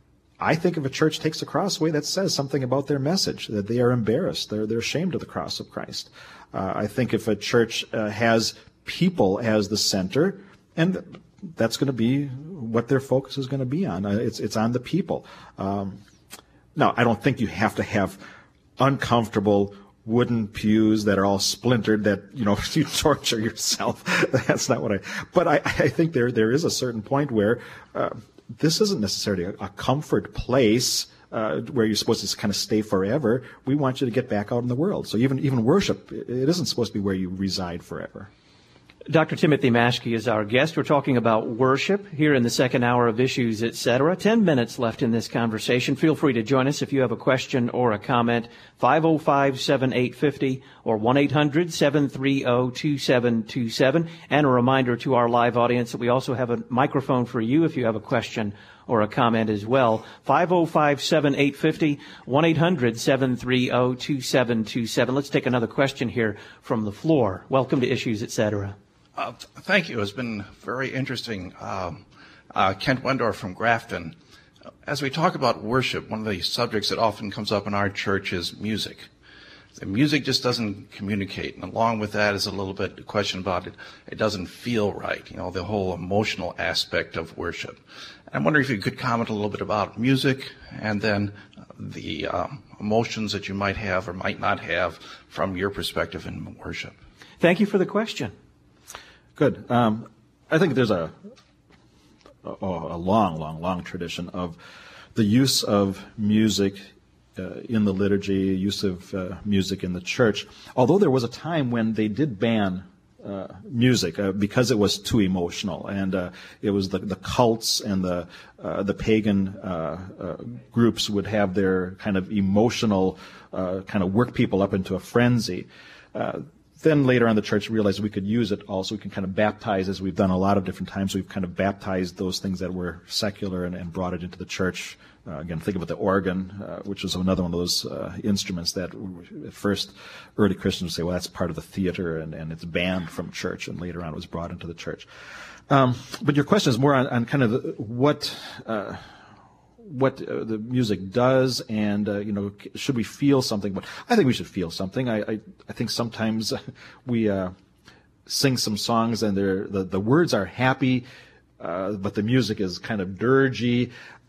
Speaker 2: I think if a church takes a cross away, that says something about their message, that they are embarrassed, they're they're ashamed of the cross of Christ. Uh, I think if a church uh, has people as the center, and that's going to be what their focus is going to be on. Uh, it's it's on the people. Um, now, I don't think you have to have uncomfortable wooden pews that are all splintered that, you know, you torture yourself. That's not what I. But I, I think there there is a certain point where. Uh, This isn't necessarily a, a comfort place uh, where you're supposed to kind of stay forever. We want you to get back out in the world. So even even worship, it isn't supposed to be where you reside forever.
Speaker 1: Doctor Timothy Maschke is our guest. We're talking about worship here in the second hour of Issues, et cetera. Ten minutes left in this conversation. Feel free to join us if you have a question or a comment. five oh five, seven eight five oh or one eight hundred, seven three zero, two seven two seven. And a reminder to our live audience that we also have a microphone for you if you have a question or a comment as well. five oh five, seven eight five oh, one eight hundred, seven three zero, two seven two seven. Let's take another question here from the floor. Welcome to Issues, et cetera.
Speaker 12: Uh, thank you. It's been very interesting. Um, uh, Kent Wendorf from Grafton. As we talk about worship, one of the subjects that often comes up in our church is music. The music just doesn't communicate, and along with that is a little bit a question about it. It doesn't feel right, you know, the whole emotional aspect of worship. I'm wondering if you could comment a little bit about music and then the um, emotions that you might have or might not have from your perspective in worship.
Speaker 1: Thank you for the question.
Speaker 2: Good. Um, I think there's a, a a long, long, long tradition of the use of music uh, in the liturgy, use of uh, music in the church. Although there was a time when they did ban uh, music uh, because it was too emotional, and uh, it was the, the cults and the uh, the pagan uh, uh, groups would have their kind of emotional uh, kind of work people up into a frenzy. Uh, Then later on, the church realized we could use it also. We can kind of baptize, as we've done a lot of different times. We've kind of baptized those things that were secular and, and brought it into the church. Uh, again, think about the organ, uh, which was another one of those uh, instruments that at first early Christians would say, well, that's part of the theater, and, and it's banned from church. And later on, it was brought into the church. Um, but your question is more on, on kind of the, what... Uh, what uh, the music does, and uh, you know, should we feel something? But I think we should feel something. I I, I think sometimes we uh, sing some songs and they're, the the words are happy, uh, but the music is kind of dirgy.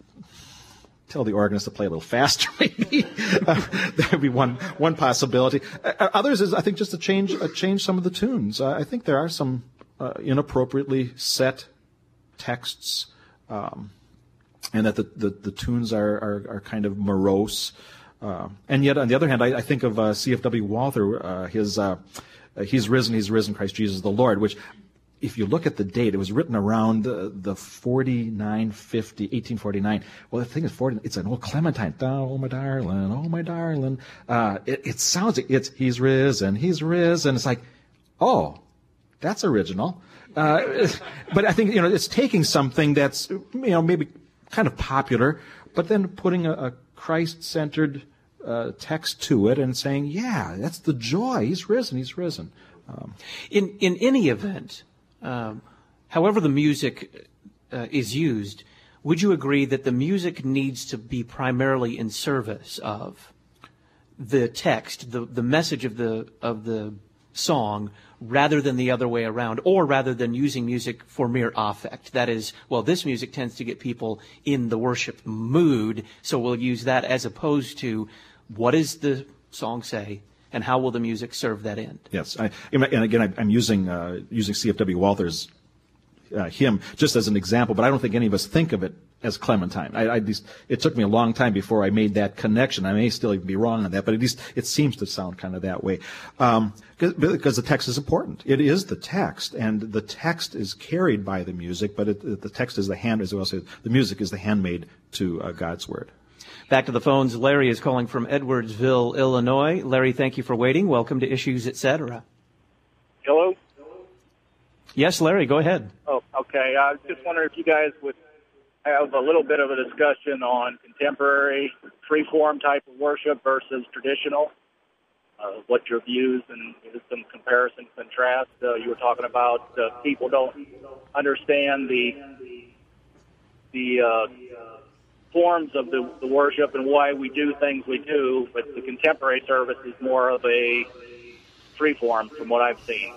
Speaker 2: Tell the organist to play a little faster, maybe. uh, that would be one one possibility. Uh, others is I think just to change uh, change some of the tunes. Uh, I think there are some uh, inappropriately set texts. Um, And that the, the, the tunes are, are, are kind of morose. Uh, and yet, on the other hand, I, I think of uh, C F W Walther, uh, his uh, He's Risen, He's Risen, Christ Jesus the Lord, which, if you look at the date, it was written around uh, the forty-nine fifty, eighteen forty-nine. Well, the thing is, forty, it's an old Clementine. Oh, my darling, oh, my darling. Uh, it, it sounds, it's He's Risen, He's Risen. It's like, oh, that's original. Uh, but I think, you know, it's taking something that's, you know, maybe kind of popular, but then putting a, a Christ-centered uh, text to it and saying, yeah, that's the joy. He's risen. He's risen. Um,
Speaker 1: in in any event, um, however the music uh, is used, would you agree that the music needs to be primarily in service of the text, the the message of the of the song, rather than the other way around, or rather than using music for mere affect? That is, well, this music tends to get people in the worship mood, so we'll use that, as opposed to what does the song say and how will the music serve that end?
Speaker 2: Yes, I, and again, I'm using uh, using C F W Walther's uh, hymn just as an example, but I don't think any of us think of it as Clementine. I, I just, it took me a long time before I made that connection. I may still be wrong on that, but at least it seems to sound kind of that way. Um, because the text is important. It is the text, and the text is carried by the music, but it, the text is the hand, as well as the music is the handmaid to uh, God's Word.
Speaker 1: Back to the phones. Larry is calling from Edwardsville, Illinois. Larry, thank you for waiting. Welcome to Issues, et cetera.
Speaker 13: Hello?
Speaker 1: Yes, Larry, go ahead.
Speaker 13: Oh, okay. I was just wondering if you guys would have a little bit of a discussion on contemporary, free-form type of worship versus traditional. Uh, what your views and some comparison, contrast. Uh, you were talking about uh, people don't understand the the uh, forms of the, the worship and why we do things we do, but the contemporary service is more of a free form from what I've seen.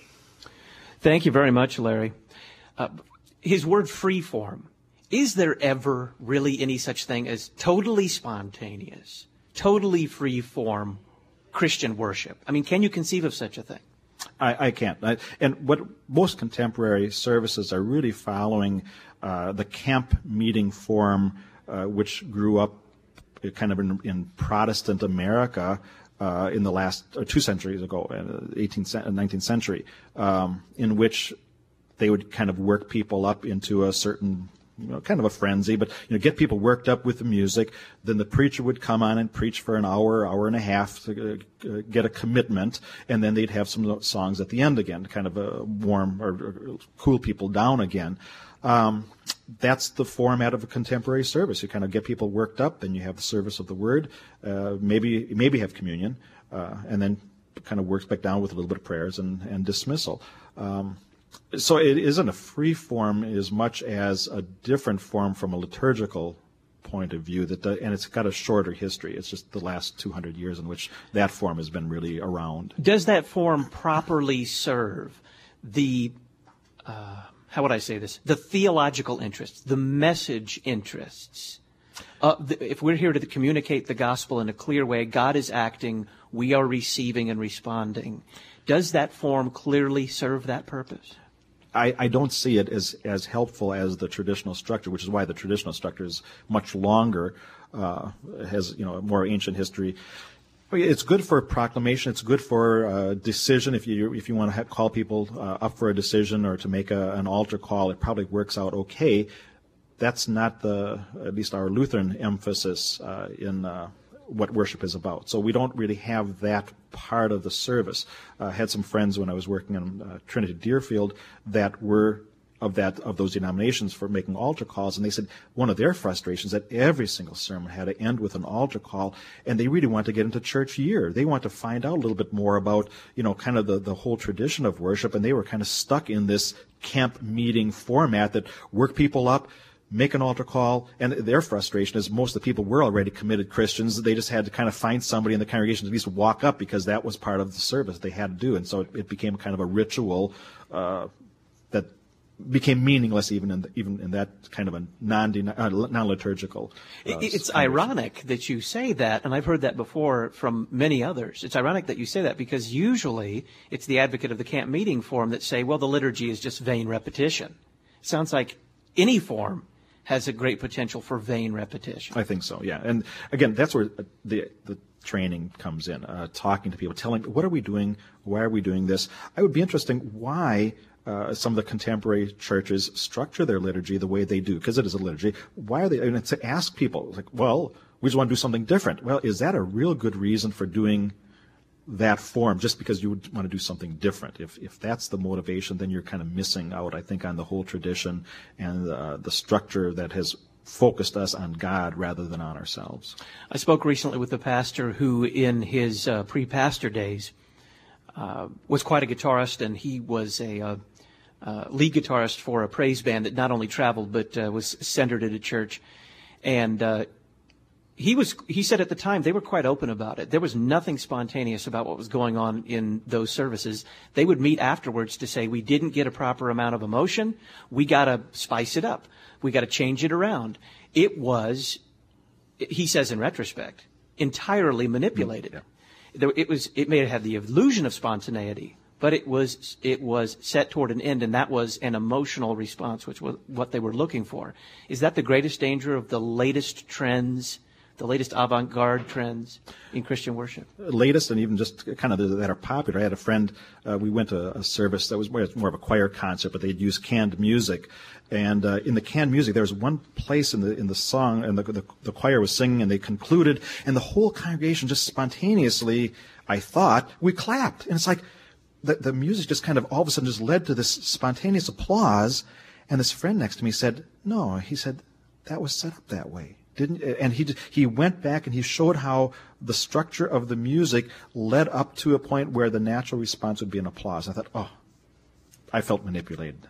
Speaker 1: Thank you very much, Larry. Uh, his word free form. Is there ever really any such thing as totally spontaneous, totally free form Christian worship? I mean, can you conceive of such a thing?
Speaker 2: I, I can't. I, and what most contemporary services are really following uh, the camp meeting form, uh, which grew up kind of in, in Protestant America uh, in the last uh, two centuries ago, uh, eighteenth, nineteenth century, um, in which they would kind of work people up into a certain, you know, kind of a frenzy, but, you know, get people worked up with the music. Then the preacher would come on and preach for an hour, hour and a half to uh, get a commitment, and then they'd have some songs at the end again to kind of uh, warm or, or cool people down again. Um, that's the format of a contemporary service. You kind of get people worked up, then you have the service of the word, uh, maybe maybe have communion, uh, and then kind of works back down with a little bit of prayers and, and dismissal. Um, So it isn't a free form as much as a different form from a liturgical point of view, that the, and it's got a shorter history. It's just the last two hundred years in which that form has been really around.
Speaker 1: Does that form properly serve the, uh, how would I say this, the theological interests, the message interests? Uh, the, if we're here to communicate the gospel in a clear way, God is acting, we are receiving and responding. Does that form clearly serve that purpose?
Speaker 2: I, I don't see it as, as helpful as the traditional structure, which is why the traditional structure is much longer, uh, has, you know, a more ancient history. It's good for proclamation. It's good for uh, decision. If you if you want to have, call people uh, up for a decision or to make a, an altar call, it probably works out okay. That's not the, at least our Lutheran emphasis uh, in uh, what worship is about. So we don't really have that part of the service. I uh, had some friends when I was working in uh, Trinity Deerfield that were of that of those denominations for making altar calls, and they said one of their frustrations that every single sermon had to end with an altar call, and they really want to get into church year. They want to find out a little bit more about, you know, kind of the, the whole tradition of worship, and they were kind of stuck in this camp meeting format that work people up, make an altar call, and their frustration is most of the people were already committed Christians. They just had to kind of find somebody in the congregation to at least walk up because that was part of the service they had to do. And so it, it became kind of a ritual uh, that became meaningless even in the, even in that kind of a non uh, non-liturgical. Uh,
Speaker 1: it's ironic that you say that, and I've heard that before from many others. It's ironic that you say that because usually it's the advocate of the camp meeting form that say, well, the liturgy is just vain repetition. It sounds like any form has a great potential for vain repetition.
Speaker 2: I think so, yeah. And again, that's where the the training comes in, uh, talking to people, telling, what are we doing? Why are we doing this? I would be interested why uh, some of the contemporary churches structure their liturgy the way they do, because it is a liturgy. Why are they, and to ask people, like, well, we just want to do something different. Well, is that a real good reason for doing that form, just because you would want to do something different? If if that's the motivation, then you're kind of missing out, I think, on the whole tradition and uh, the structure that has focused us on God rather than on ourselves.
Speaker 1: I spoke recently with a pastor who, in his uh, pre-pastor days, uh, was quite a guitarist, and he was a uh, uh, lead guitarist for a praise band that not only traveled but uh, was centered at a church. And uh, He was. He said at the time they were quite open about it. There was nothing spontaneous about what was going on in those services. They would meet afterwards to say, we didn't get a proper amount of emotion. We got to spice it up. We got to change it around. It was, he says in retrospect, entirely manipulated. Yeah. It was. It may have had the illusion of spontaneity, but it was. It was set toward an end, and that was an emotional response, which was what they were looking for. Is that the greatest danger of the latest trends? The latest avant-garde trends in Christian worship?
Speaker 2: Latest, and even just kind of that are popular. I had a friend, uh, we went to a service that was more, more of a choir concert, but they'd use canned music. And uh, in the canned music, there was one place in the in the song, and the, the, the choir was singing, and they concluded, and the whole congregation just spontaneously, I thought, we clapped. And it's like, the, the music just kind of all of a sudden just led to this spontaneous applause. And this friend next to me said, no, he said, that was set up that way. Didn't, and he he went back and he showed how the structure of the music led up to a point where the natural response would be an applause. I thought, oh, I felt manipulated.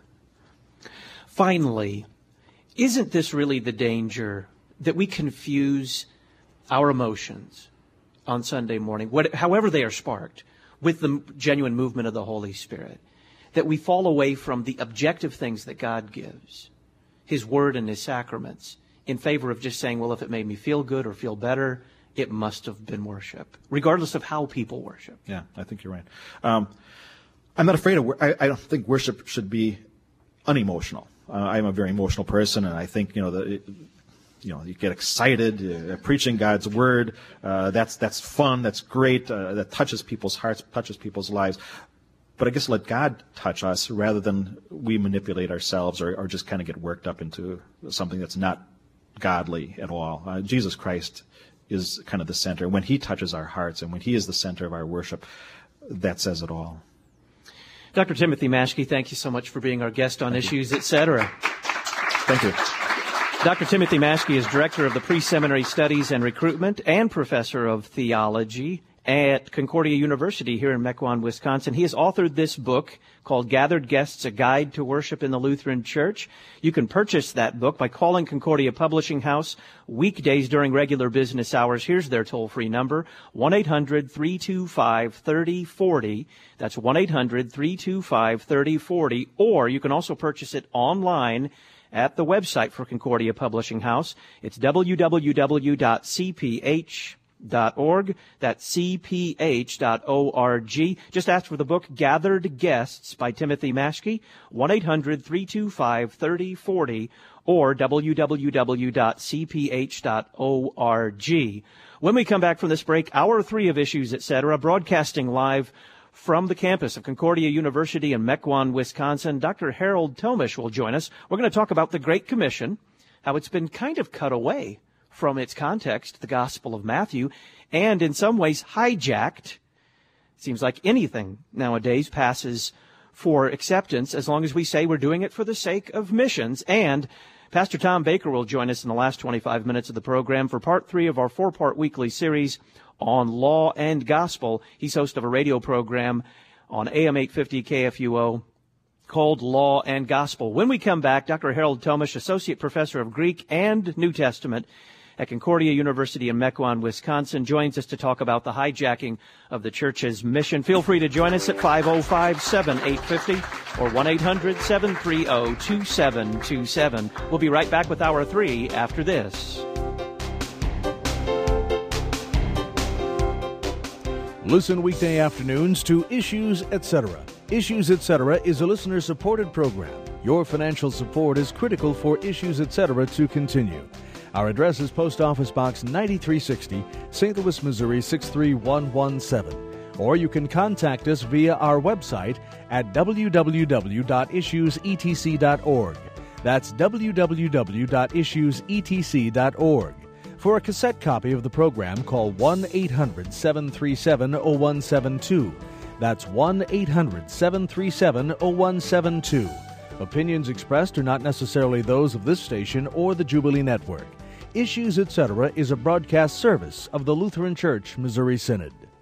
Speaker 1: Finally, isn't this really the danger that we confuse our emotions on Sunday morning, what, however they are sparked, with the genuine movement of the Holy Spirit? That we fall away from the objective things that God gives, His Word and His sacraments, in favor of just saying, well, if it made me feel good or feel better, it must have been worship, regardless of how people worship.
Speaker 2: Yeah, I think you're right. Um, I'm not afraid of, I, I don't think worship should be unemotional. Uh, I'm a very emotional person, and I think, you know, the, it, you know, you get excited, uh, preaching God's Word, uh, that's, that's fun, that's great, uh, that touches people's hearts, touches people's lives. But I guess let God touch us rather than we manipulate ourselves or, or just kind of get worked up into something that's not godly at all. Uh, Jesus Christ is kind of the center. When He touches our hearts and when He is the center of our worship, that says it all.
Speaker 1: Doctor Timothy Maschke, thank you so much for being our guest on thank Issues, et cetera.
Speaker 2: Thank you.
Speaker 1: Doctor Timothy Maschke is Director of the Pre-Seminary Studies and Recruitment and Professor of Theology at Concordia University here in Mequon, Wisconsin. He has authored this book called Gathered Guests, A Guide to Worship in the Lutheran Church. You can purchase that book by calling Concordia Publishing House weekdays during regular business hours. Here's their toll-free number, one eight hundred, three two five, three oh four oh. That's one eight hundred, three two five, three oh four oh. Or you can also purchase it online at the website for Concordia Publishing House. It's w w w dot c p h dot org. That's c p h dot org. Just ask for the book Gathered Guests by Timothy Maschke, one eight hundred, three two five, three oh four oh, or w w w dot c p h dot org. When we come back from this break, hour three of Issues, et cetera, broadcasting live from the campus of Concordia University in Mequon, Wisconsin, Doctor Harold Tomish will join us. We're going to talk about the Great Commission, how it's been kind of cut away from its context, the Gospel of Matthew, and in some ways hijacked. Seems like anything nowadays passes for acceptance as long as we say we're doing it for the sake of missions. And Pastor Tom Baker will join us in the last twenty-five minutes of the program for part three of our four-part weekly series on law and gospel. He's host of a radio program on A M eight fifty K F U O called Law and Gospel. When we come back, Doctor Harold Tomish, Associate Professor of Greek and New Testament at Concordia University in Mequon, Wisconsin, joins us to talk about the hijacking of the church's mission. Feel free to join us at five oh five, seven eight five oh or one eight hundred, seven three oh, two seven two seven. We'll be right back with Hour three after this.
Speaker 5: Listen weekday afternoons to Issues, et cetera. Issues, et cetera is a listener-supported program. Your financial support is critical for Issues, et cetera to continue. Our address is Post Office Box ninety-three sixty, Saint Louis, Missouri six three one one seven. Or you can contact us via our website at w w w dot issues e t c dot org. That's w w w dot issues e t c dot org. For a cassette copy of the program, call one eight hundred, seven three seven, oh one seven two. That's one eight hundred, seven three seven, oh one seven two. Opinions expressed are not necessarily those of this station or the Jubilee Network. Issues, et cetera is a broadcast service of the Lutheran Church Missouri Synod.